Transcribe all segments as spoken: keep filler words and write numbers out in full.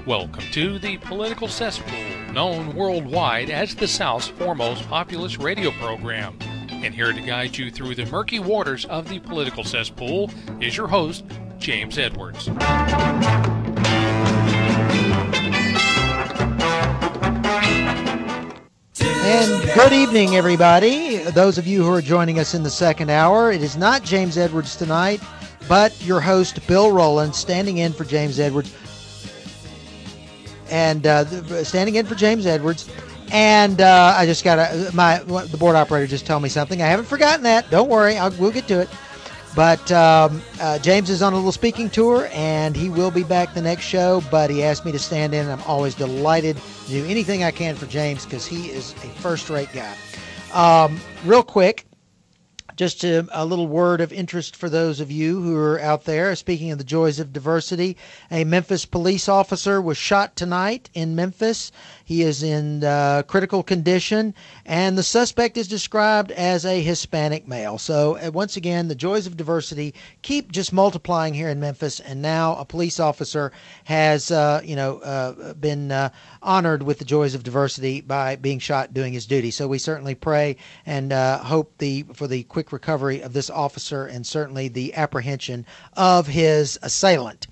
Welcome to the Political Cesspool, known worldwide as the South's foremost populist radio program. And here to guide you through the murky waters of the political cesspool is your host, James Edwards. And good evening, everybody. Those of you who are joining us in the second hour, it is not James Edwards tonight, but your host, Bill Rowland, standing in for James Edwards. And uh, standing in for James Edwards. And uh, I just got to, my the board operator just told me something. I haven't forgotten that. Don't worry. I'll, we'll get to it. But um, uh, James is on a little speaking tour, and he will be back the next show. But he asked me to stand in, and I'm always delighted to do anything I can for James because he is a first-rate guy. Um, real quick, just a, a little word of interest for those of you who are out there. Speaking of the joys of diversity, a Memphis police officer was shot tonight in Memphis. He is in uh, critical condition, and the suspect is described as a Hispanic male. So, uh, once again, the joys of diversity keep just multiplying here in Memphis, and now a police officer has, uh, you know, uh, been uh, honored with the joys of diversity by being shot doing his duty. So we certainly pray and uh, hope the for the quick recovery of this officer and certainly the apprehension of his assailant.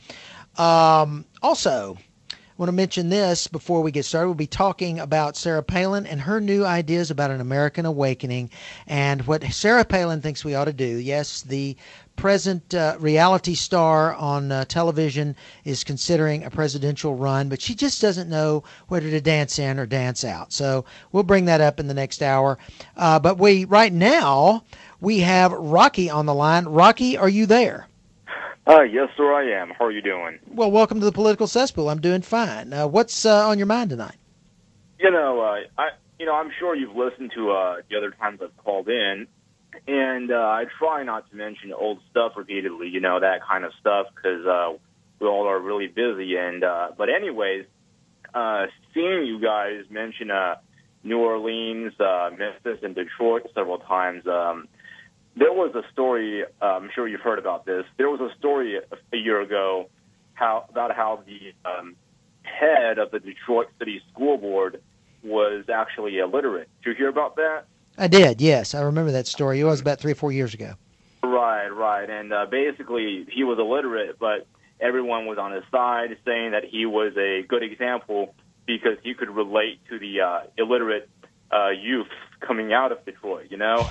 Um, also, I want to mention this before we get started. We'll be talking about Sarah Palin and her new ideas about an American awakening and what Sarah Palin thinks we ought to do. Yes, the present uh, reality star on uh, television is considering a presidential run, but she just doesn't know whether to dance in or dance out. So we'll bring that up in the next hour. Uh, but we right now, we have Rocky on the line. Rocky, are you there? Uh, yes, sir, I am. How are you doing? Well, welcome to the Political Cesspool. I'm doing fine. Uh, what's uh, on your mind tonight? You know, uh, I, you know, I'm sure you've listened to uh, the other times I've called in, and uh, I try not to mention old stuff repeatedly, you know, that kind of stuff, because uh, we all are really busy. And uh, but anyways, uh, seeing you guys mention uh, New Orleans, uh, Memphis, and Detroit several times. Um, There was a story, uh, I'm sure you've heard about this. There was a story a, a year ago how about how the um, head of the Detroit City School Board was actually illiterate. Did you hear about that? I did, yes. I remember that story. It was about three or four years ago. Right, right. And uh, basically he was illiterate, but everyone was on his side saying that he was a good example because he could relate to the uh, illiterate uh, youth coming out of Detroit, you know?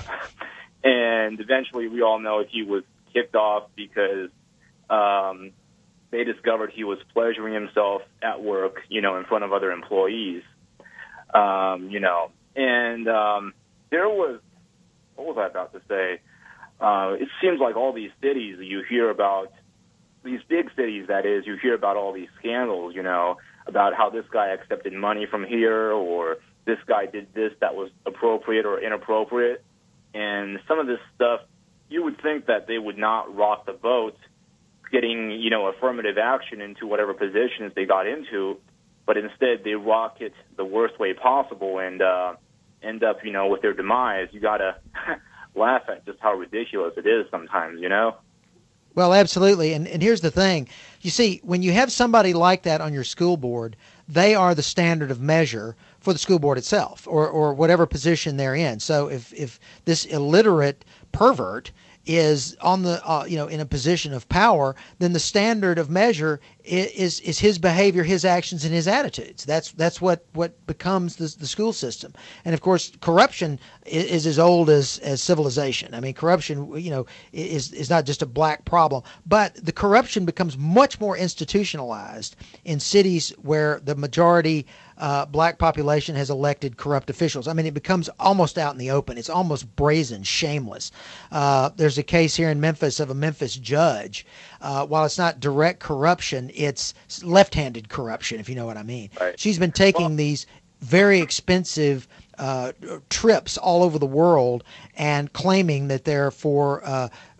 And eventually, we all know he was kicked off because um, they discovered he was pleasuring himself at work, you know, in front of other employees, um, you know. And um, there was, what was I about to say? Uh, it seems like all these cities you hear about, these big cities, that is, you hear about all these scandals, you know, about how this guy accepted money from here or this guy did this that was appropriate or inappropriate. And some of this stuff, you would think that they would not rock the boat getting, you know, affirmative action into whatever positions they got into, but instead they rock it the worst way possible and uh, end up, you know, with their demise. You got to laugh at just how ridiculous it is sometimes, you know? Well, absolutely. And, and here's the thing. You see, when you have somebody like that on your school board, they are the standard of measure for the school board itself or, or whatever position they're in. So if, if this illiterate pervert is on the, uh, you know, in a position of power, then the standard of measure is, is his behavior, his actions, and his attitudes. That's, that's what, what becomes the, the school system. And of course, corruption is, is as old as, as civilization. I mean, corruption, you know, is, is not just a black problem, but the corruption becomes much more institutionalized in cities where the majority Uh, black population has elected corrupt officials. I mean, it becomes almost out in the open. It's almost brazen, shameless. Uh, there's a case here in Memphis of a Memphis judge. Uh, while it's not direct corruption, it's left-handed corruption, if you know what I mean. Right. She's been taking Well, these very expensive uh, trips all over the world and claiming that they're for uh,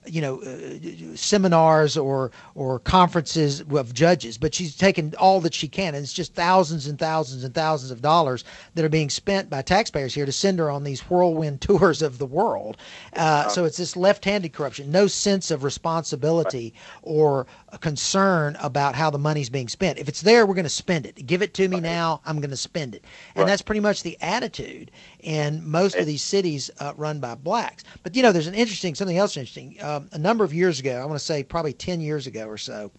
you know, uh, seminars or or conferences of judges, but she's taken all that she can, and it's just thousands and thousands and thousands of dollars that are being spent by taxpayers here to send her on these whirlwind tours of the world. Uh, so it's this left-handed corruption, no sense of responsibility or a concern about how the money's being spent. If it's there, we're going to spend it. Give it to me now, I'm going to spend it. And Right. that's pretty much the attitude in most of these cities uh, run by blacks. But, you know, there's an interesting, something else interesting. Um, a number of years ago, I want to say probably ten years ago or so,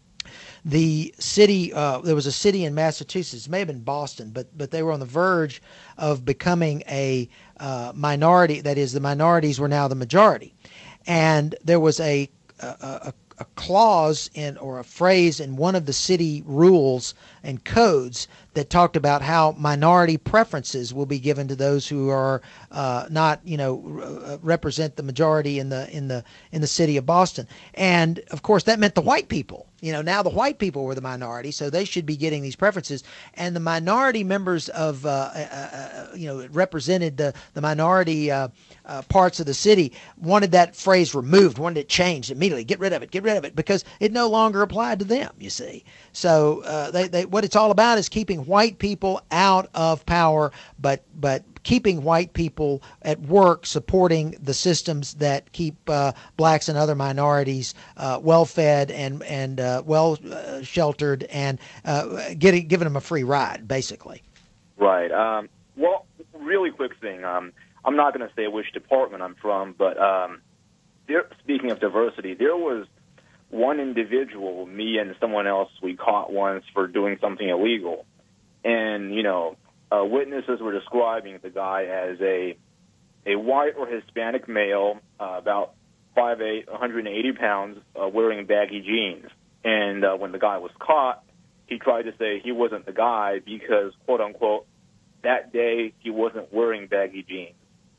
the city, uh, there was a city in Massachusetts, it may have been Boston, but but they were on the verge of becoming a uh, minority. That is, the minorities were now the majority. And there was a, a, a a clause in or a phrase in one of the city rules and codes that talked about how minority preferences will be given to those who are uh, not, you know, represent the majority in the in the in the city of Boston. And of course, that meant the white people. You know, now the white people were the minority, so they should be getting these preferences. And the minority members of, uh, uh, uh, you know, represented the the minority uh, uh, parts of the city wanted that phrase removed, wanted it changed immediately. Get rid of it. Get rid of it because it no longer applied to them. You see, so uh, they they what it's all about is keeping white people out of power, but but keeping white people at work supporting the systems that keep uh, blacks and other minorities uh, well fed and and uh, well uh, sheltered and uh, getting giving them a free ride, basically. Right. Um, well, really quick thing. Um, I'm not going to say which department I'm from, but um, there, speaking of diversity, there was one individual, me and someone else, we caught once for doing something illegal. And, you know, uh, witnesses were describing the guy as a a white or Hispanic male, uh, about five eight, one hundred eighty pounds, uh, wearing baggy jeans. And uh, when the guy was caught, he tried to say he wasn't the guy because, quote unquote, that day he wasn't wearing baggy jeans.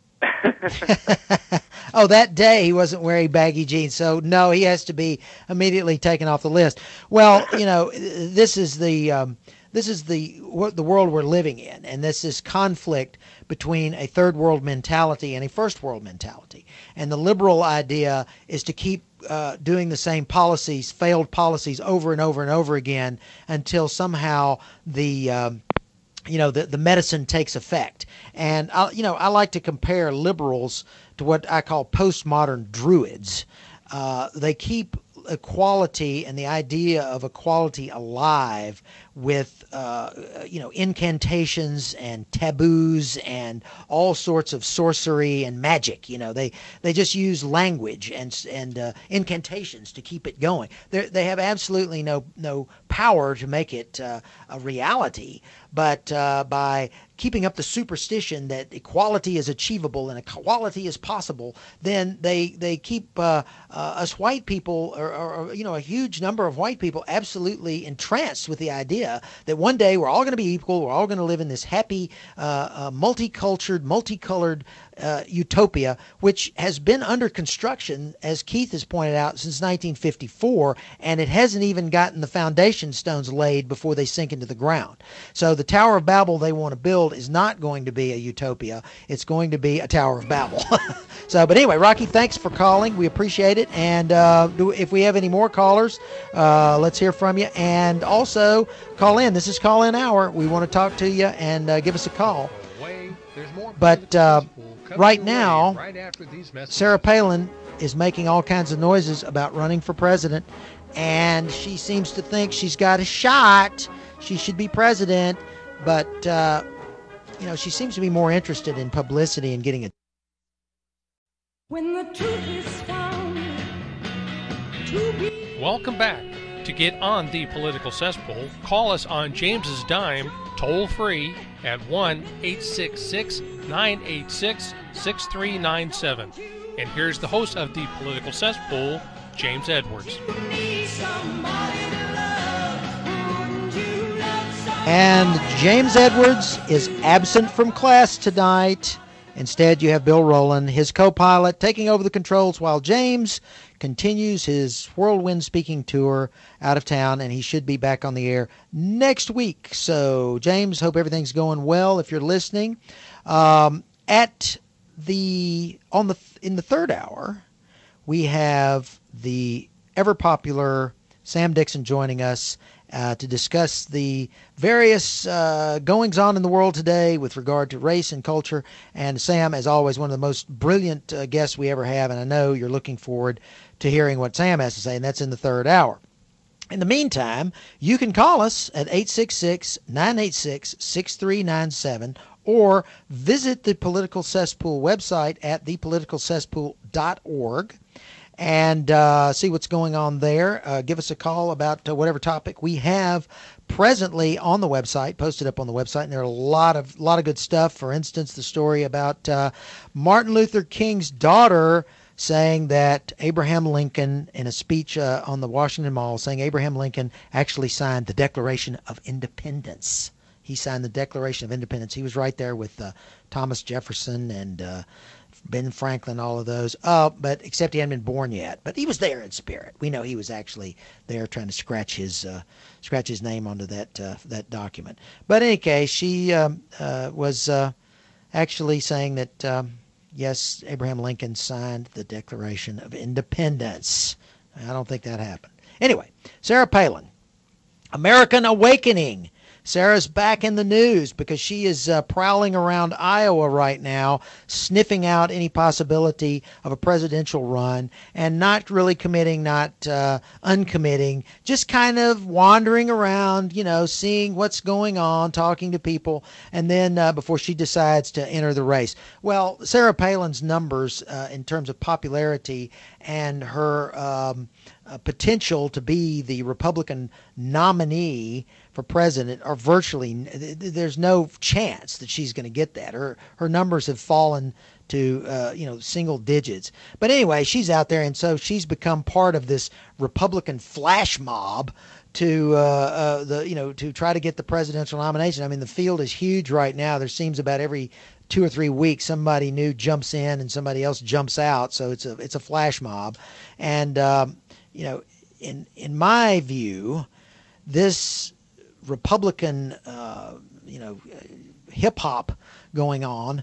Oh, that day he wasn't wearing baggy jeans, so no, he has to be immediately taken off the list. Well, you know, this is the um, this is the the world we're living in, and this is conflict between a third world mentality and a first world mentality. And the liberal idea is to keep uh, doing the same policies, failed policies, over and over and over again until somehow the um, you know, the, the medicine takes effect. And, I, you know, I like to compare liberals to what I call postmodern druids. Uh, they keep equality and the idea of equality alive with, uh, you know, incantations and taboos and all sorts of sorcery and magic. You know, they, they just use language and and uh, incantations to keep it going. They they have absolutely no no power to make it uh, a reality, but uh, by keeping up the superstition that equality is achievable and equality is possible, then they they keep uh, uh, us white people, or, or, or you know, a huge number of white people, absolutely entranced with the idea that one day we're all going to be equal, we're all going to live in this happy, uh, uh, multicultured, multicolored uh, utopia, which has been under construction, as Keith has pointed out, since nineteen fifty-four, and it hasn't even gotten the foundation stones laid before they sink into the ground. So the Tower of Babel they want to build is not going to be a utopia. It's going to be a Tower of Babel. So, but anyway, Rocky, thanks for calling. We appreciate it. And uh, if we have any more callers, uh, let's hear from you. And also, call in. This is Call In Hour. We want to talk to you, and uh, give us a call. But uh, right now, Sarah Palin is making all kinds of noises about running for president, and she seems to think she's got a shot. She should be president, but uh, you know, she seems to be more interested in publicity and getting a. When the truth is found to be. Welcome back. To get on the political cesspool, call us on James's dime, toll free at one eight six six, nine eight six, six three nine seven. And here's the host of the political cesspool, James Edwards. And James Edwards is absent from class tonight. Instead, you have Bill Rowland, his co-pilot, taking over the controls while James continues his whirlwind speaking tour out of town, and he should be back on the air next week. So, James, hope everything's going well if you're listening. Um, at the on the in the third hour, we have the ever popular Sam Dixon joining us uh, to discuss the various uh, goings on in the world today with regard to race and culture. And Sam, as always, one of the most brilliant uh, guests we ever have. And I know you're looking forward to hearing what Sam has to say, and that's in the third hour. In the meantime, you can call us at eight six six, nine eight six, six three nine seven or visit the Political Cesspool website at the political cesspool dot org and uh, see what's going on there. Uh, give us a call about uh, whatever topic we have presently on the website, posted up on the website, and there are a lot of lot of good stuff. For instance, the story about uh, Martin Luther King's daughter saying that Abraham Lincoln, in a speech uh, on the Washington Mall, saying Abraham Lincoln actually signed the Declaration of Independence. He signed the Declaration of Independence. He was right there with uh, Thomas Jefferson and uh, Ben Franklin, all of those. Uh, but except he hadn't been born yet. But he was there in spirit. We know he was actually there trying to scratch his uh, scratch his name onto that uh, that document. But in any case, she um, uh, was uh, actually saying that. Um, Yes, Abraham Lincoln signed the Declaration of Independence. I don't think that happened. Anyway, Sarah Palin, American Awakening. Sarah's back in the news because she is uh, prowling around Iowa right now, sniffing out any possibility of a presidential run and not really committing, not uh, uncommitting, just kind of wandering around, you know, seeing what's going on, talking to people, and then uh, before she decides to enter the race. Well, Sarah Palin's numbers uh, in terms of popularity and her um, uh, potential to be the Republican nominee for president are virtually, there's no chance that she's going to get that. Her her numbers have fallen to uh, you know single digits. But anyway, she's out there, and so she's become part of this Republican flash mob to uh, uh, the you know to try to get the presidential nomination. I mean, the field is huge right now. There seems about every two or three weeks somebody new jumps in and somebody else jumps out. So it's a it's a flash mob, and um, you know in in my view, this Republican, uh, you know, hip hop going on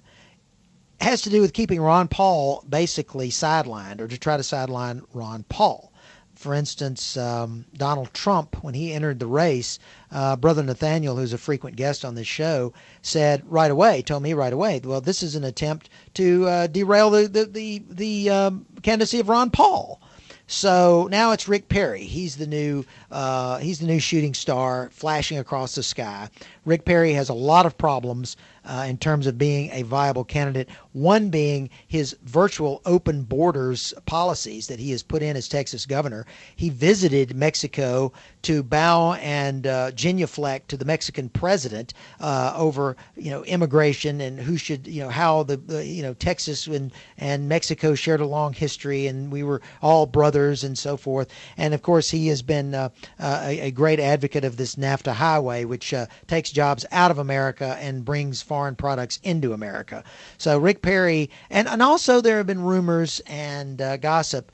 has to do with keeping Ron Paul basically sidelined, or to try to sideline Ron Paul. For instance, um, Donald Trump, when he entered the race, uh, Brother Nathaniel, who's a frequent guest on this show, said right away, told me right away, well, this is an attempt to uh, derail the the the, the um, candidacy of Ron Paul. So now it's Rick Perry. He's the new uh, he's the new shooting star flashing across the sky. Rick Perry has a lot of problems uh, in terms of being a viable candidate. One being his virtual open borders policies that he has put in as Texas governor. He visited Mexico to bow and uh, genuflect to the Mexican president uh, over you know immigration and who should you know how the, the you know Texas and and Mexico shared a long history and we were all brothers and so forth. And of course he has been uh, uh, a, a great advocate of this NAFTA highway, which uh, takes jobs out of America and brings foreign products into America. So Rick Perry, and, and also there have been rumors and uh, gossip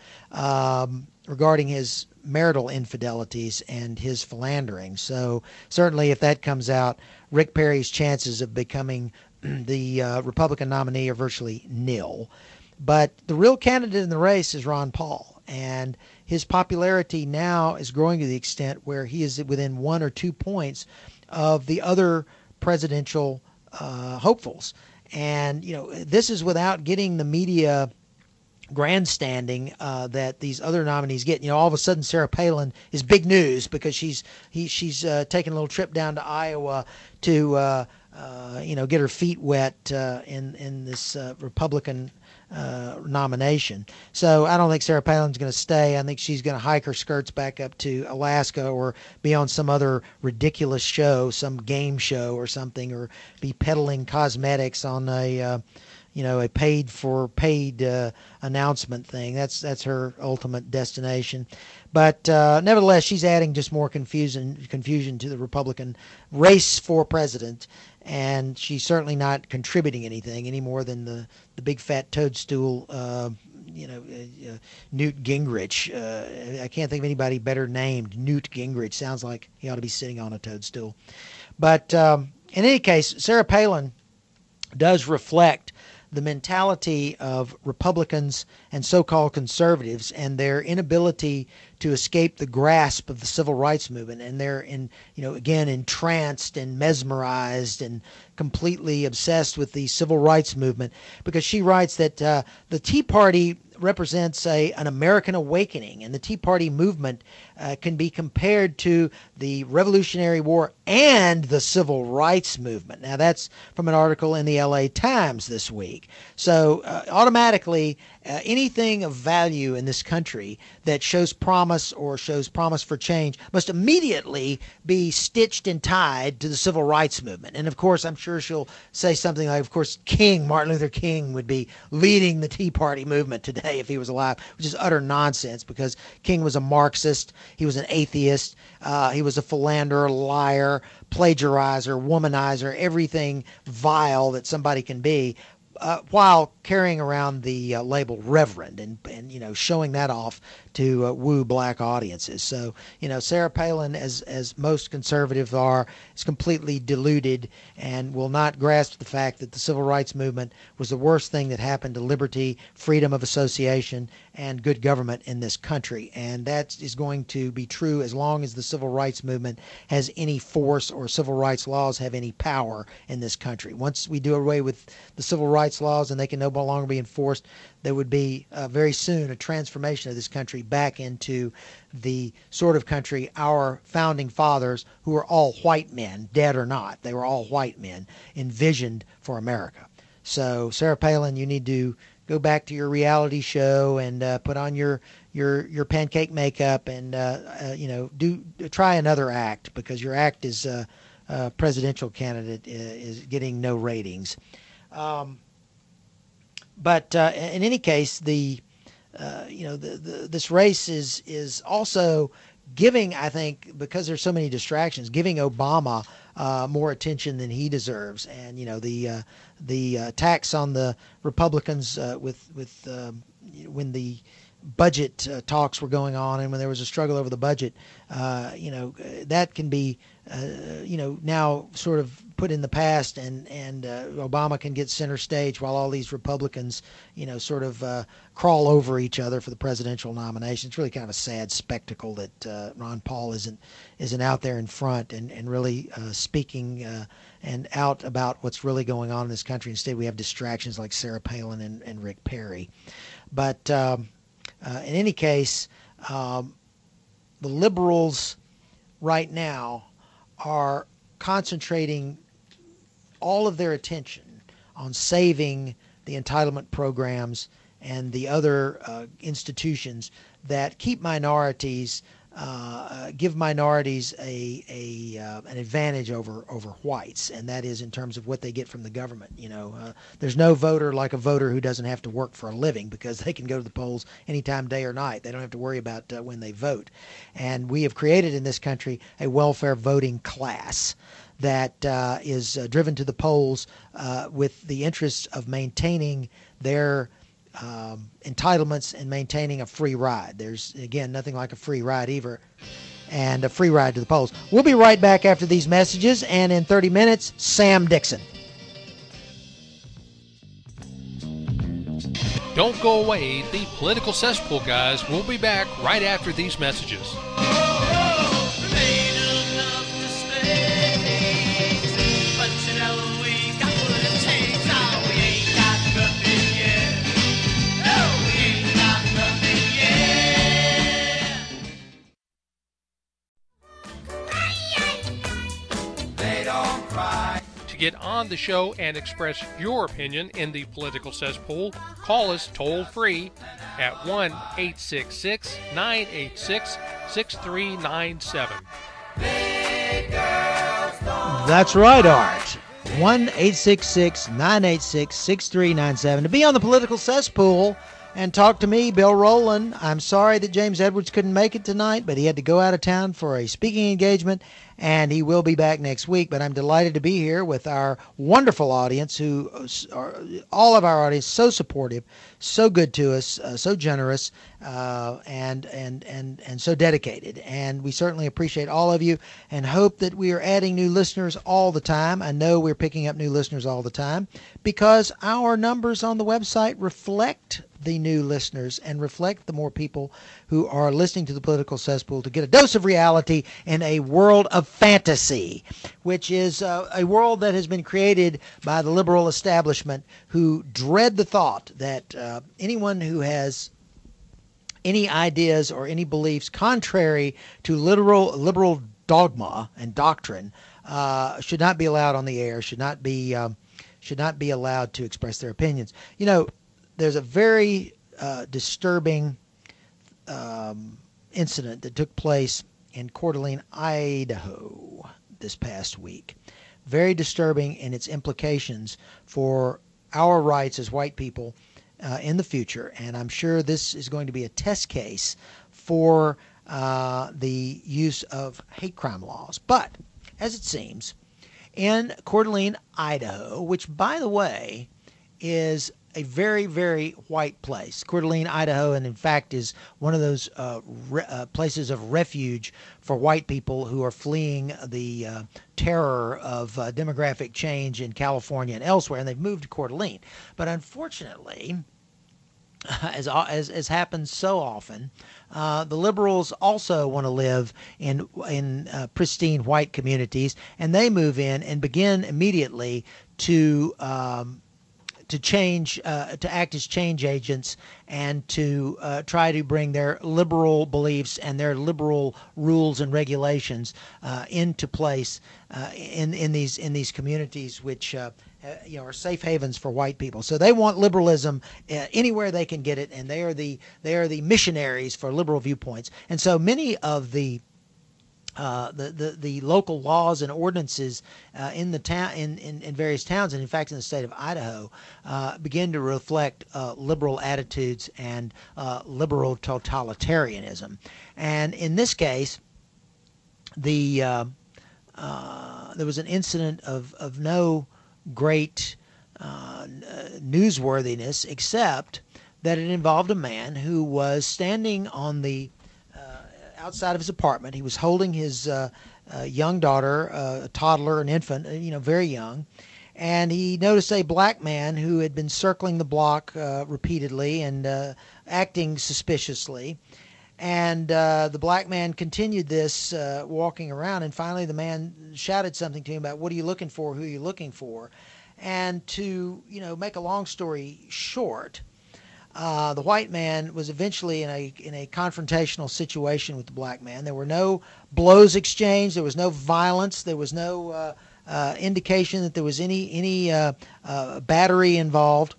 um, regarding his marital infidelities and his philandering. So certainly if that comes out, Rick Perry's chances of becoming the uh, Republican nominee are virtually nil. But the real candidate in the race is Ron Paul, and his popularity now is growing to the extent where he is within one or two points of the other presidential uh, hopefuls. And, you know, this is without getting the media grandstanding uh, that these other nominees get. You know, all of a sudden Sarah Palin is big news because she's he, she's uh, taking a little trip down to Iowa to, uh, uh, you know, get her feet wet uh, in, in this uh, Republican Uh, nomination. So I don't think Sarah Palin's going to stay. I think she's going to hike her skirts back up to Alaska or be on some other ridiculous show, some game show or something, or be peddling cosmetics on a, uh, you know, a paid for paid uh, announcement thing. That's that's her ultimate destination. But uh, nevertheless, she's adding just more confusion confusion to the Republican race for president. And she's certainly not contributing anything any more than the, the big fat toadstool, uh, you know, uh, uh, Newt Gingrich. Uh, I can't think of anybody better named. Newt Gingrich sounds like he ought to be sitting on a toadstool. But um, in any case, Sarah Palin does reflect the mentality of Republicans and so-called conservatives and their inability to escape the grasp of the civil rights movement, and they're in, you know, again entranced and mesmerized and completely obsessed with the civil rights movement, because she writes that uh, the Tea Party represents a an American awakening, and the Tea Party movement uh, can be compared to the Revolutionary War and the Civil Rights Movement. Now, that's from an article in the L A Times this week. So uh, automatically, uh, anything of value in this country that shows promise or shows promise for change must immediately be stitched and tied to the Civil Rights Movement. And of course, I'm sure she'll say something like, of course, King, Martin Luther King, would be leading the Tea Party movement today if he was alive, which is utter nonsense, because King was a Marxist, he was an atheist, uh, he was a philanderer, liar, plagiarizer, womanizer, everything vile that somebody can be, uh, while carrying around the uh, label Reverend and, and, you know, showing that off to uh, woo black audiences. So, you know, Sarah Palin, as as most conservatives are, is completely deluded and will not grasp the fact that the civil rights movement was the worst thing that happened to liberty, freedom of association, and good government in this country. And that is going to be true as long as the civil rights movement has any force or civil rights laws have any power in this country. Once we do away with the civil rights laws and they can no longer be enforced, there would be uh, very soon a transformation of this country back into the sort of country our founding fathers, who were all white men, dead or not, they were all white men, envisioned for America. So, Sarah Palin, you need to go back to your reality show and uh, put on your your your pancake makeup and uh, uh, you know do try another act, because your act as uh, uh, presidential candidate is getting no ratings. Um, but uh, in any case, the uh, you know the, the this race is is also giving, I think, because there's so many distractions, giving Obama uh, more attention than he deserves. And you know the uh, the attacks on the Republicans uh, with with uh, when the budget uh, talks were going on and when there was a struggle over the budget, uh, you know that can be uh, you know now sort of put in the past, and and uh, Obama can get center stage while all these Republicans you know sort of uh, crawl over each other for the presidential nomination. It's really kind of a sad spectacle that uh, Ron Paul isn't isn't out there in front and and really uh, speaking uh, and out about what's really going on in this country. Instead, we have distractions like Sarah Palin and, and Rick Perry. But um, uh, in any case, um, the liberals right now are concentrating all of their attention on saving the entitlement programs and the other uh, institutions that keep minorities, uh, give minorities a a uh, an advantage over over whites, and that is in terms of what they get from the government. You know, uh, there's no voter like a voter who doesn't have to work for a living, because they can go to the polls anytime, day or night. They don't have to worry about uh, when they vote. And we have created in this country a welfare voting class that uh, is uh, driven to the polls uh, with the interest of maintaining their um, entitlements and maintaining a free ride. There's, again, nothing like a free ride either, and a free ride to the polls. We'll be right back after these messages, and in thirty minutes, Sam Dixon. Don't go away. The Political Cesspool guys will be back right after these messages. To get on the show and express your opinion in the Political Cesspool, call us toll free at one eight six six, nine eight six, six three nine seven. That's right, Art. one eight six six, nine eight six, six three nine seven. To be on the Political Cesspool and talk to me, Bill Rowland. I'm sorry that James Edwards couldn't make it tonight, but he had to go out of town for a speaking engagement and he will be back next week. But I'm delighted to be here with our wonderful audience, who are all of our audience, so supportive, so good to us, uh, so generous, uh, and and and and so dedicated. And we certainly appreciate all of you, and hope that we are adding new listeners all the time. I know we're picking up new listeners all the time because our numbers on the website reflect the new listeners and reflect the more people who are listening to the Political Cesspool to get a dose of reality in a world of fantasy, which is uh, a world that has been created by the liberal establishment, who dread the thought that uh, anyone who has any ideas or any beliefs contrary to literal liberal dogma and doctrine uh, should not be allowed on the air, should not be um, should not be allowed to express their opinions. You know, there's a very uh, disturbing um, incident that took place in Coeur d'Alene, Idaho this past week. Very disturbing in its implications for our rights as white people uh, in the future. And I'm sure this is going to be a test case for uh, the use of hate crime laws. But, as it seems, in Coeur d'Alene, Idaho, which, by the way, is a very, very white place. Coeur d'Alene, Idaho, and in fact is one of those uh, re- uh, places of refuge for white people who are fleeing the uh, terror of uh, demographic change in California and elsewhere, and they've moved to Coeur d'Alene. But unfortunately, as as, as happens so often, uh, the liberals also want to live in in uh, pristine white communities, and they move in and begin immediately to um, to change, uh, to act as change agents, and to uh, try to bring their liberal beliefs and their liberal rules and regulations uh, into place uh, in in these in these communities, which uh, you know are safe havens for white people. So they want liberalism uh, anywhere they can get it, and they are the they are the missionaries for liberal viewpoints. And so many of the Uh, the, the the local laws and ordinances uh, in the town in, in, in various towns, and in fact in the state of Idaho, uh, begin to reflect uh, liberal attitudes and uh, liberal totalitarianism. And in this case, the uh, uh, there was an incident of of no great uh, newsworthiness, except that it involved a man who was standing on the outside of his apartment. He was holding his uh, uh, young daughter, uh, a toddler, an infant, you know, very young, and he noticed a black man who had been circling the block uh, repeatedly and uh, acting suspiciously. And uh, the black man continued this, uh, walking around, and finally the man shouted something to him about, "What are you looking for? Who are you looking for?" And to, you know, make a long story short, Uh, the white man was eventually in a in a confrontational situation with the black man. There were no blows exchanged. There was no violence. There was no uh, uh, indication that there was any any uh, uh, battery involved.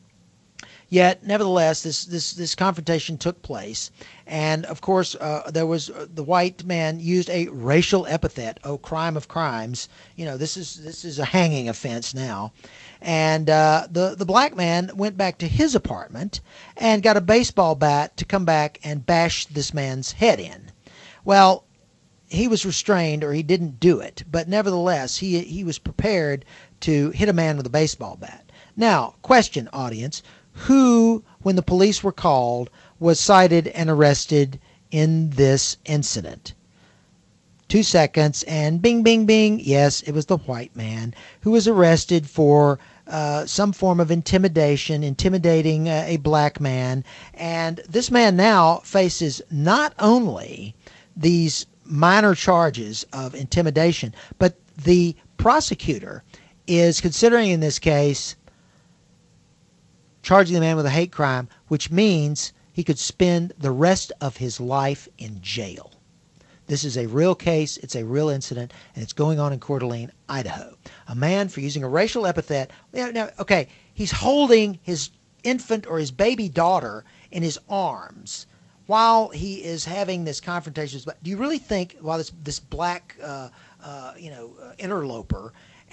Yet, nevertheless, this this this confrontation took place, and of course, uh, there was uh, the white man used a racial epithet. "Oh, crime of crimes!" You know, this is this is a hanging offense now. And uh, the the black man went back to his apartment and got a baseball bat to come back and bash this man's head in. Well, he was restrained, or he didn't do it, but nevertheless, he he was prepared to hit a man with a baseball bat. Now, question, audience: who, when the police were called, was cited and arrested in this incident? Two seconds, and bing, bing, bing. Yes, it was the white man who was arrested for uh, some form of intimidation, intimidating uh, a black man. And this man now faces not only these minor charges of intimidation, but the prosecutor is considering in this case charging the man with a hate crime, which means he could spend the rest of his life in jail. This is a real case, it's a real incident, and it's going on in Coeur d'Alene, Idaho. A man, for using a racial epithet, now, okay, he's holding his infant or his baby daughter in his arms while he is having this confrontation. Do you really think, while this this black, uh, uh, you know, uh, interloper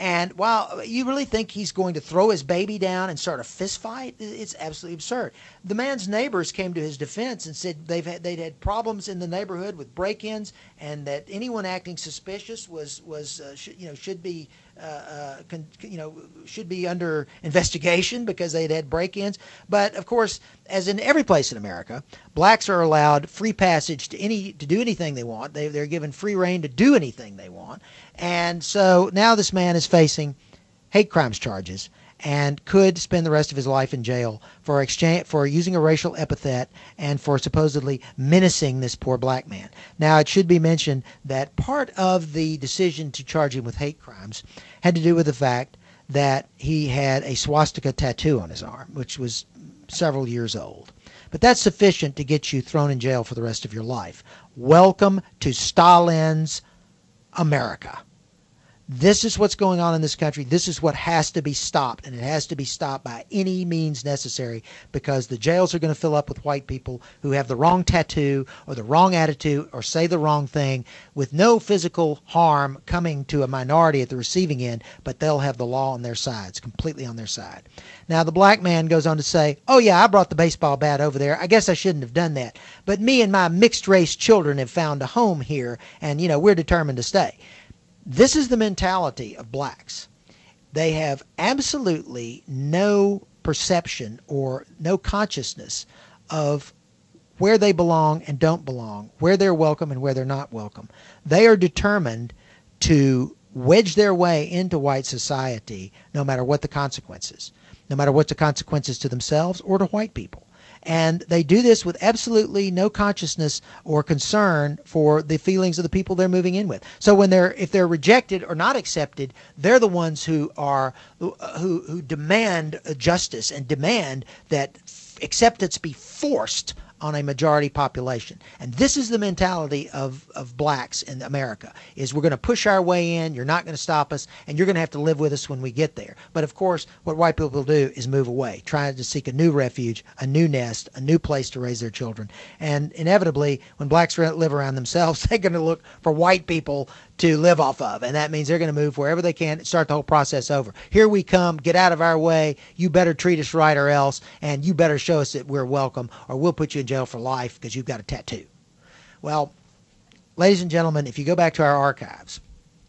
And while you really think he's going to throw his baby down and start a fist fight, it's absolutely absurd. The man's neighbors came to his defense and said they've had, they'd had problems in the neighborhood with break-ins, and that anyone acting suspicious was was uh, sh- you know should be uh, uh, con- you know should be under investigation because they'd had break-ins. But of course, as in every place in America, blacks are allowed free passage to any to do anything they want. They they're given free reign to do anything they want. And so now this man is facing hate crimes charges and could spend the rest of his life in jail for exchange for using a racial epithet and for supposedly menacing this poor black man. Now, it should be mentioned that part of the decision to charge him with hate crimes had to do with the fact that he had a swastika tattoo on his arm, which was several years old. But that's sufficient to get you thrown in jail for the rest of your life. Welcome to Stalin's America. This is what's going on in this country. This is what has to be stopped, and it has to be stopped by any means necessary, because the jails are going to fill up with white people who have the wrong tattoo or the wrong attitude or say the wrong thing with no physical harm coming to a minority at the receiving end, but they'll have the law on their sides, completely on their side. Now, the black man goes on to say, oh, yeah, I brought the baseball bat over there. I guess I shouldn't have done that. But me and my mixed-race children have found a home here, and, you know, we're determined to stay. This is the mentality of blacks. They have absolutely no perception or no consciousness of where they belong and don't belong, where they're welcome and where they're not welcome. They are determined to wedge their way into white society no matter what the consequences, no matter what the consequences to themselves or to white people. And they do this with absolutely no consciousness or concern for the feelings of the people they're moving in with. So when they're, if they're rejected or not accepted, they're the ones who are who who demand justice and demand that acceptance be forced on a majority population. And this is the mentality of, of blacks in America, is we're going to push our way in, you're not going to stop us, and you're going to have to live with us when we get there. But of course, what white people do is move away, trying to seek a new refuge, a new nest, a new place to raise their children. And inevitably, when blacks live around themselves, they're going to look for white people to live off of. And that means they're going to move wherever they can and start the whole process over. Here we come, get out of our way, you better treat us right or else, and you better show us that we're welcome, or we'll put you in jail for life because you've got a tattoo. Well, ladies and gentlemen, if you go back to our archives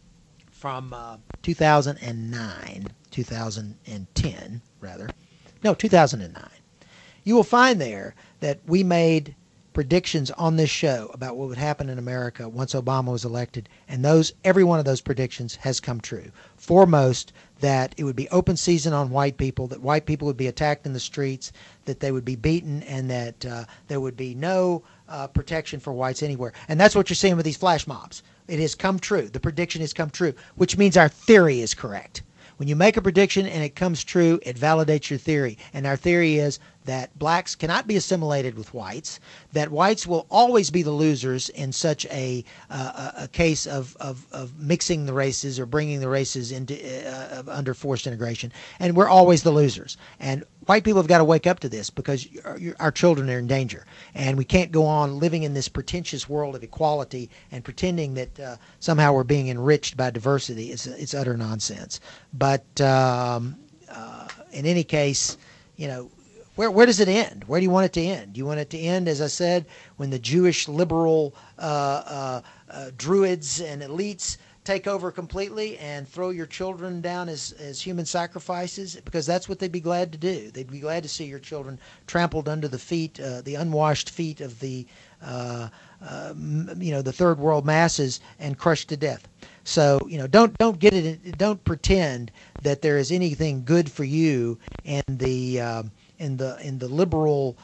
from uh, two thousand nine, two thousand ten, rather, no, two thousand nine, you will find there that we made predictions on this show about what would happen in America once Obama was elected, and those every one of those predictions has come true. Foremost, that it would be open season on white people, that white people would be attacked in the streets, that they would be beaten, and that uh, there would be no uh, protection for whites anywhere. And that's what you're seeing with these flash mobs. It has come true. The prediction has come true, which means our theory is correct. When you make a prediction and it comes true, it validates your theory. And our theory is that blacks cannot be assimilated with whites, that whites will always be the losers in such a uh, a case of, of, of mixing the races or bringing the races into uh, under forced integration, and we're always the losers. And white people have got to wake up to this, because our, our children are in danger, and we can't go on living in this pretentious world of equality and pretending that uh, somehow we're being enriched by diversity. It's, it's utter nonsense. But um, uh, in any case, you know, Where where does it end? Where do you want it to end? Do you want it to end, as I said, when the Jewish liberal uh, uh, uh, druids and elites take over completely and throw your children down as, as human sacrifices? Because that's what they'd be glad to do. They'd be glad to see your children trampled under the feet, uh, the unwashed feet of the, uh, uh, you know, the third world masses, and crushed to death. So, you know, don't don't get it. Don't pretend that there is anything good for you in the uh, in the in the liberal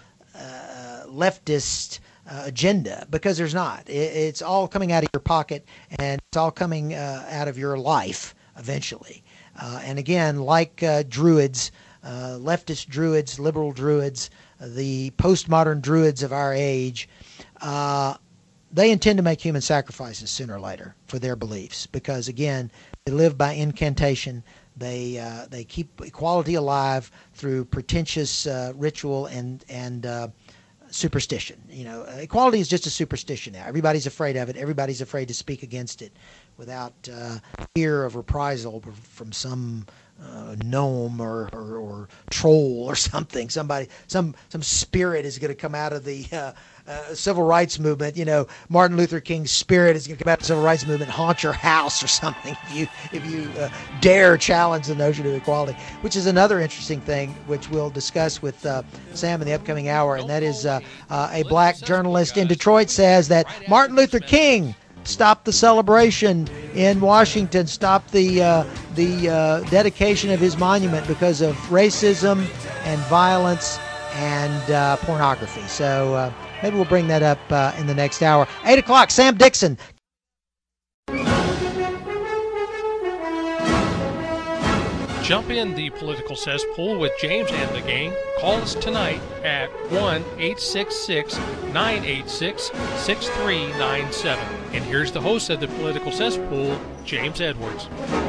uh, leftist uh, agenda, because there's not. It, it's all coming out of your pocket, and it's all coming uh, out of your life eventually. Uh, and again, like uh, druids, uh, leftist druids, liberal druids, uh, the postmodern druids of our age, uh, they intend to make human sacrifices sooner or later for their beliefs, because again, they live by incantation. They uh, they keep equality alive through pretentious uh, ritual and and uh, superstition. You know, equality is just a superstition now. Everybody's afraid of it. Everybody's afraid to speak against it without uh, fear of reprisal from some uh, gnome or, or, or troll or something. Somebody, some some spirit is going to come out of the uh, uh, civil rights movement. You know, Martin Luther King's spirit is going to come out of the civil rights movement, and haunt your house or something if you if you uh, dare challenge the notion of equality. Which is another interesting thing, which we'll discuss with uh, Sam in the upcoming hour, and that is uh, uh, a black journalist in Detroit says that Martin Luther King stopped the celebration in Washington, stopped the uh, the uh, dedication of his monument because of racism and violence and uh, pornography. So uh, maybe we'll bring that up uh, in the next hour. Eight o'clock, Sam Dixon. Jump in the political cesspool with James and the gang. Call us tonight at one eight six six, nine eight six, six three nine seven. And here's the host of the political cesspool, James Edwards.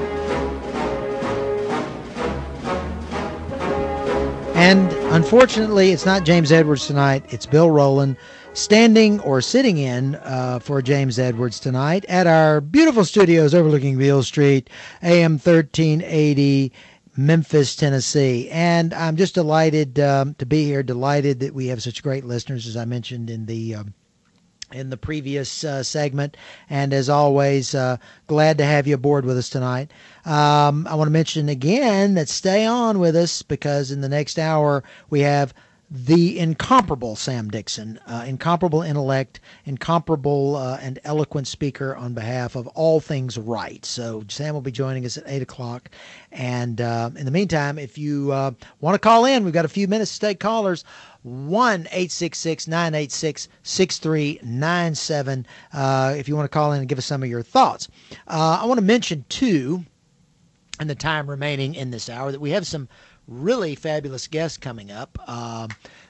And unfortunately, it's not James Edwards tonight. It's Bill Rowland, standing or sitting in uh, for James Edwards tonight at our beautiful studios overlooking Beale Street, A M thirteen eighty, Memphis, Tennessee. And I'm just delighted um, to be here, delighted that we have such great listeners, as I mentioned in the um, in the previous uh, segment. And as always, uh, glad to have you aboard with us tonight. Um, I want to mention again that stay on with us, because in the next hour we have the incomparable Sam Dixon, uh, incomparable intellect, incomparable uh, and eloquent speaker on behalf of all things right. So Sam will be joining us at eight o'clock. And uh, in the meantime, if you uh, want to call in, we've got a few minutes to take callers. one eight six six, nine eight six, six three nine seven uh, if you want to call in and give us some of your thoughts. Uh, I want to mention, too, in the time remaining in this hour, that we have some really fabulous guests coming up. Uh,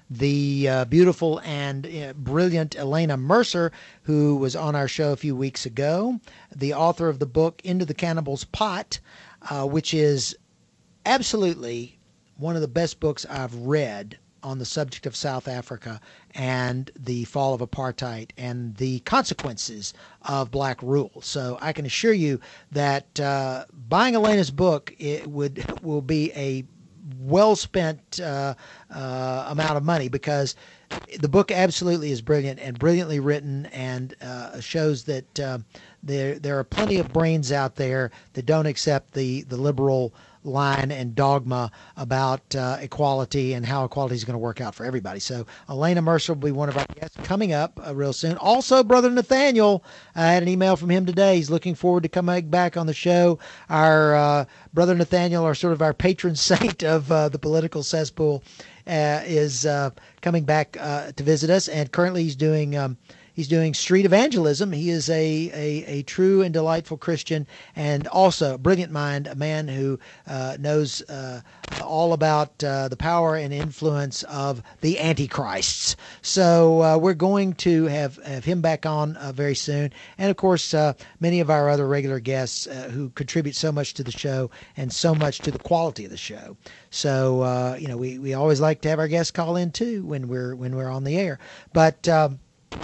the uh, beautiful and uh, brilliant Elena Mercer, who was on our show a few weeks ago, the author of the book Into the Cannibal's Pot, uh, which is absolutely one of the best books I've read on the subject of South Africa and the fall of apartheid and the consequences of black rule. So I can assure you that uh, buying Elena's book, it would will be a well spent uh, uh, amount of money, because the book absolutely is brilliant and brilliantly written, and uh, shows that uh, there there are plenty of brains out there that don't accept the the liberal line and dogma about uh, equality and how equality is going to work out for everybody. So Elena Mercer will be one of our guests coming up uh, real soon. Also, Brother Nathaniel, I had an email from him today. He's looking forward to coming back on the show. Our uh, Brother Nathaniel, our sort of our patron saint of uh, the political cesspool, uh, is uh, coming back uh, to visit us, and currently he's doing um, He's doing street evangelism. He is a, a, a true and delightful Christian, and also a brilliant mind, a man who uh, knows uh, all about uh, the power and influence of the Antichrists. So uh, we're going to have, have him back on uh, very soon. And, of course, uh, many of our other regular guests uh, who contribute so much to the show and so much to the quality of the show. So, uh, you know, we, we always like to have our guests call in, too, when we're, when we're on the air. But... Um,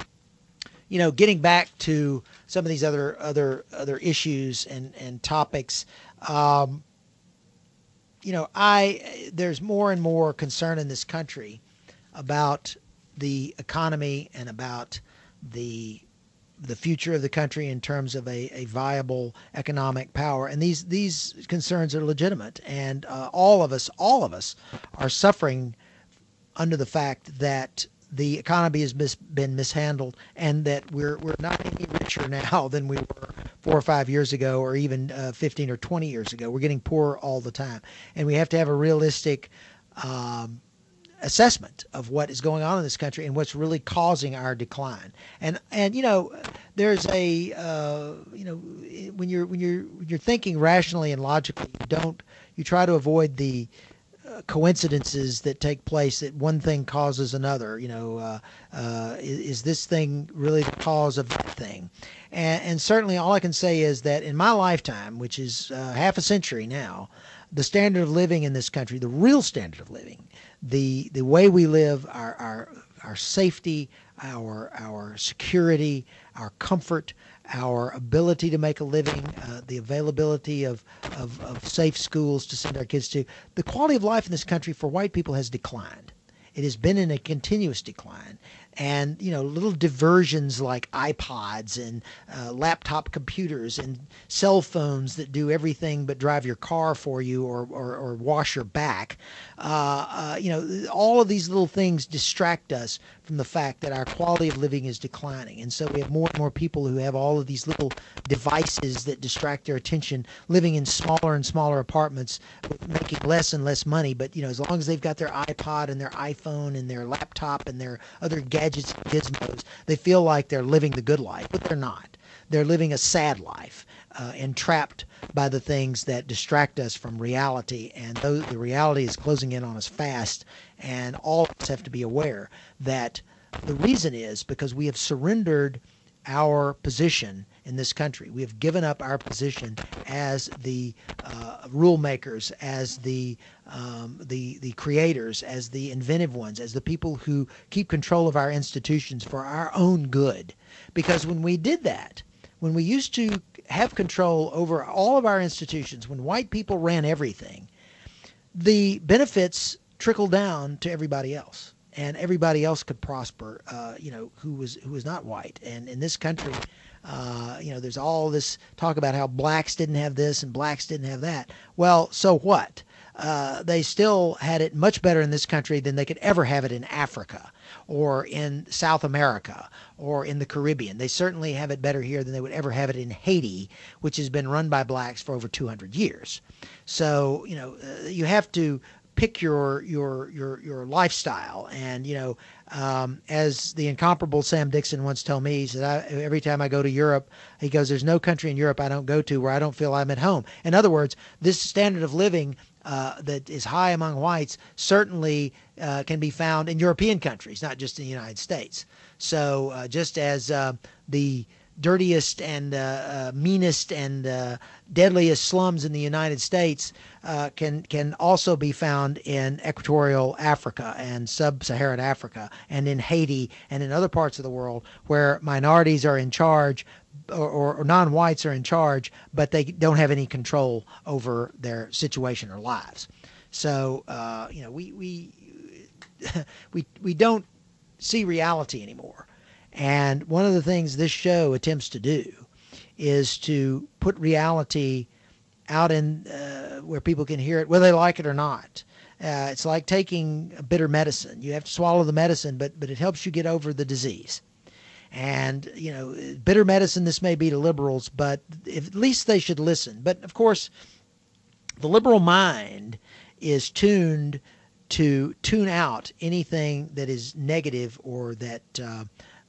You know, getting back to some of these other other other issues and and topics, um, you know, I there's more and more concern in this country about the economy and about the the future of the country in terms of a, a viable economic power, and these these concerns are legitimate, and uh, all of us all of us are suffering under the fact that the economy has mis- been mishandled, and that we're we're not any richer now than we were four or five years ago, or even uh, fifteen or twenty years ago. We're getting poorer all the time, and we have to have a realistic um, assessment of what is going on in this country and what's really causing our decline. And and you know, there's a uh, you know when you're when you're when you're thinking rationally and logically, you don't you try to avoid the coincidences that take place, that one thing causes another. You know, uh, uh, is, is this thing really the cause of that thing? And, and certainly all I can say is that in my lifetime, which is uh, half a century now, the standard of living in this country, the real standard of living, the the way we live, our our our safety, our our security, our comfort, our ability to make a living, uh, the availability of, of, of safe schools to send our kids to. The quality of life in this country for white people has declined. It has been in a continuous decline. And, you know, little diversions like iPods and uh, laptop computers and cell phones that do everything but drive your car for you or, or, or wash your back, uh, uh, you know, all of these little things distract us from the fact that our quality of living is declining. And so we have more and more people who have all of these little devices that distract their attention, living in smaller and smaller apartments, making less and less money. But, you know, as long as they've got their iPod and their iPhone and their laptop and their other gadgets, gizmos, they feel like they're living the good life, but they're not. They're living a sad life, uh, entrapped by the things that distract us from reality. And those, the reality is closing in on us fast. And all of us have to be aware that the reason is because we have surrendered our position in this country. We have given up our position as the uh, rule makers, as the um, the the creators, as the inventive ones, as the people who keep control of our institutions for our own good. Because when we did that, when we used to have control over all of our institutions, when white people ran everything, the benefits trickled down to everybody else. And everybody else could prosper, uh, you know, who was who was not white. And in this country, uh, you know, there's all this talk about how blacks didn't have this and blacks didn't have that. Well, so what? Uh, they still had it much better in this country than they could ever have it in Africa or in South America or in the Caribbean. They certainly have it better here than they would ever have it in Haiti, which has been run by blacks for over two hundred years. So, you know, uh, you have to pick your your your your lifestyle. And, you know, um, as the incomparable Sam Dixon once told me, he said, I, every time I go to Europe, he goes, there's no country in Europe I don't go to where I don't feel I'm at home. In other words, this standard of living uh, that is high among whites certainly uh, can be found in European countries, not just in the United States. So uh, just as uh, the dirtiest and uh, uh, meanest and uh, deadliest slums in the United States uh, can can also be found in equatorial Africa and sub-Saharan Africa and in Haiti and in other parts of the world where minorities are in charge or, or, or non-whites are in charge, but they don't have any control over their situation or lives. So uh, you know we we we we don't see reality anymore. And one of the things this show attempts to do is to put reality out in uh, where people can hear it, whether they like it or not. Uh, it's like taking a bitter medicine. You have to swallow the medicine, but but it helps you get over the disease. And, you know, bitter medicine this may be to liberals, but if, at least they should listen. But, of course, the liberal mind is tuned to tune out anything that is negative or that uh,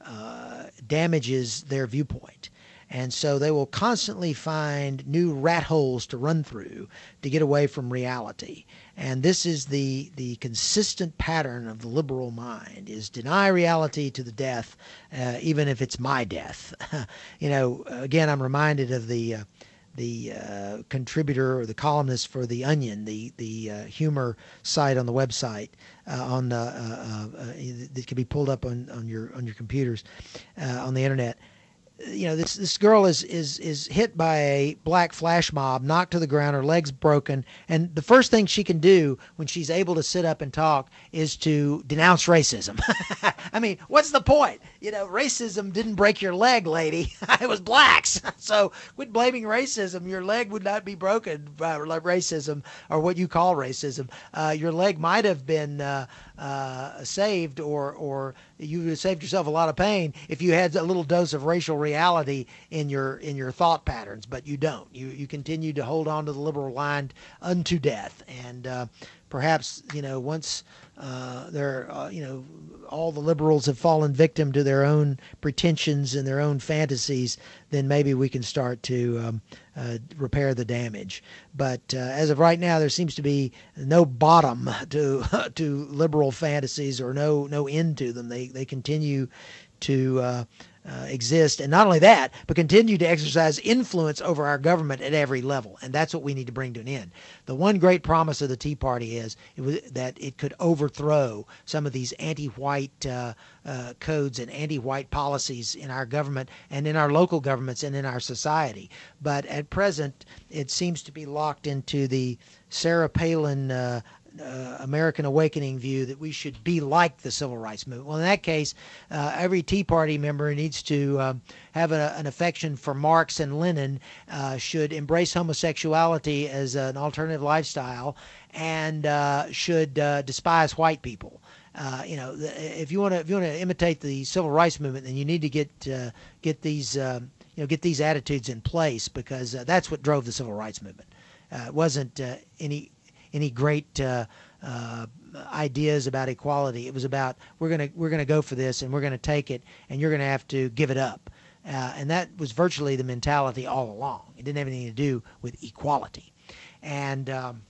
Uh, damages their viewpoint. And so they will constantly find new rat holes to run through to get away from reality. And this is the the consistent pattern of the liberal mind, is deny reality to the death, uh, even if it's my death. You know, again, I'm reminded of the uh, the uh, contributor or the columnist for The Onion, the the uh, humor site on the website, uh, on the uh, uh, uh, that can be pulled up on, on your on your computers, uh, on the internet. You know, this this girl is is is hit by a black flash mob, knocked to the ground, her legs broken, and the first thing she can do when she's able to sit up and talk is to denounce racism. I mean, what's the point? You know, racism didn't break your leg, lady. It was blacks. So quit blaming racism. Your leg would not be broken by racism or what you call racism. Uh, your leg might have been uh, uh, saved, or or you would have saved yourself a lot of pain if you had a little dose of racial reality in your in your thought patterns, but you don't. You you continue to hold on to the liberal line unto death, and uh, perhaps you know once uh, they're uh, you know all the liberals have fallen victim to their own pretensions and their own fantasies, then maybe we can start to um, uh, repair the damage. But uh, as of right now, there seems to be no bottom to to liberal fantasies, or no no end to them. They they continue to uh, uh, exist, and not only that, but continue to exercise influence over our government at every level, and that's what we need to bring to an end. The one great promise of the Tea Party is it was that it could over overthrow some of these anti-white uh, uh, codes and anti-white policies in our government and in our local governments and in our society. But at present, it seems to be locked into the Sarah Palin uh, Uh, American Awakening view that we should be like the Civil Rights Movement. Well, in that case, uh, every Tea Party member needs to um, have a, an affection for Marx and Lenin, uh, should embrace homosexuality as an alternative lifestyle, and uh, should uh, despise white people. Uh, you know, if you want to if you want to imitate the Civil Rights Movement, then you need to get uh, get these um, you know get these attitudes in place, because uh, that's what drove the Civil Rights Movement. Uh, it wasn't uh, any any great uh, uh, ideas about equality. It was about we're gonna we're gonna go for this, and we're gonna take it, and you're gonna have to give it up. Uh, and that was virtually the mentality all along. It didn't have anything to do with equality. And um,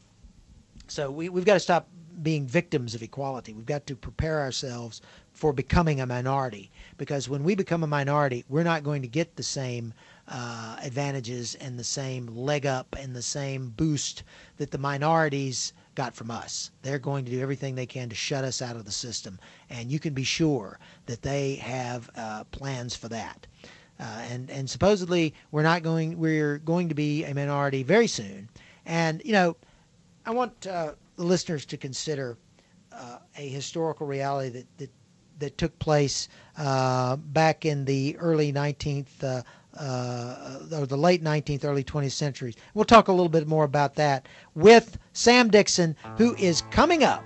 so we, we've got to stop being victims of equality. We've got to prepare ourselves for becoming a minority, because when we become a minority, we're not going to get the same uh, advantages and the same leg up and the same boost that the minorities got from us. They're going to do everything they can to shut us out of the system, and you can be sure that they have uh, plans for that. Uh, and and supposedly we're not going we're going to be a minority very soon. And you know, I want uh, the listeners to consider uh, a historical reality that that, that took place uh, back in the early nineteenth uh, uh, or the late nineteenth, early twentieth centuries. We'll talk a little bit more about that with Sam Dixon, who is coming up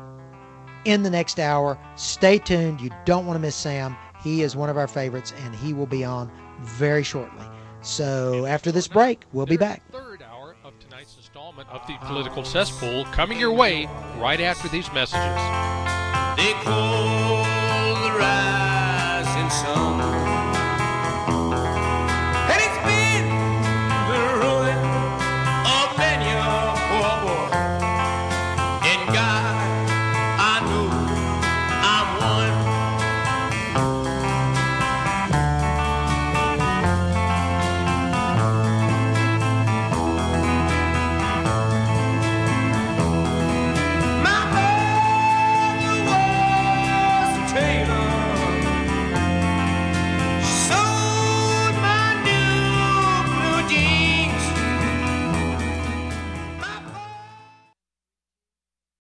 in the next hour. Stay tuned. You don't want to miss Sam. He is one of our favorites, and he will be on very shortly. So after this break, we'll be back. Third hour of tonight's installment of the Political Cesspool coming your way right after these messages. They call the ride.